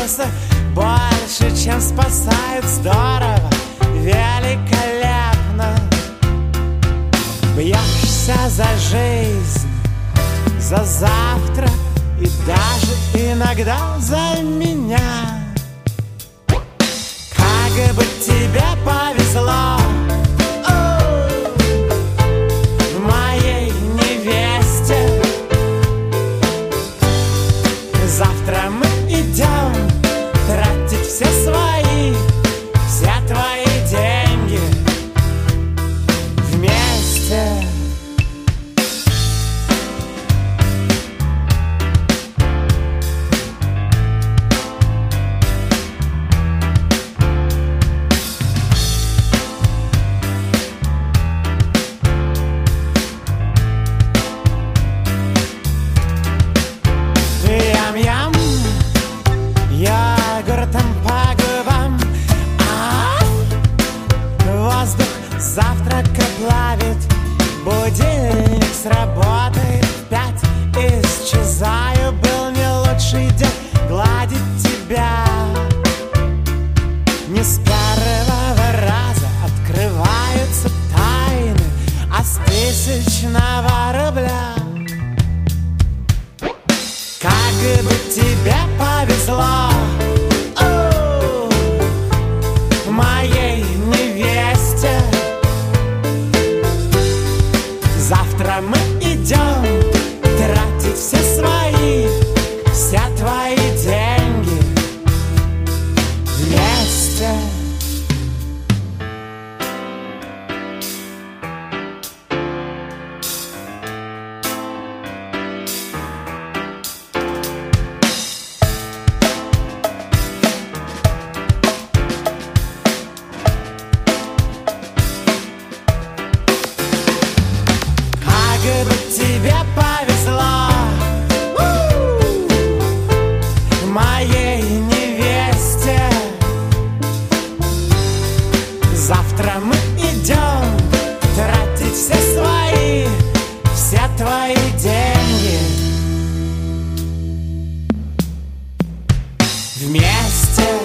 бизнеса больше, чем спасают. Здорово, великолепно. Бьешься за жизнь, за завтра и даже иногда за меня. Как бы тебе повезло моей невесте. Завтра мы идем тратить все свои, все твои деньги вместе. Ям-ям, йогуртом по губам. Воздух завтрака плавит. Будильник сработает в 5. Исчезаю, был не лучший день гладить тебя. Не с первого раза открываются тайны, а с 1000 рубля. Как бы тебе повезло моей невесте. Завтра мы идем тратить все свои, все твои деньги вместе. Как бы тебе повезло моей невесте. Завтра мы идем тратить все свои, все твои деньги вместе.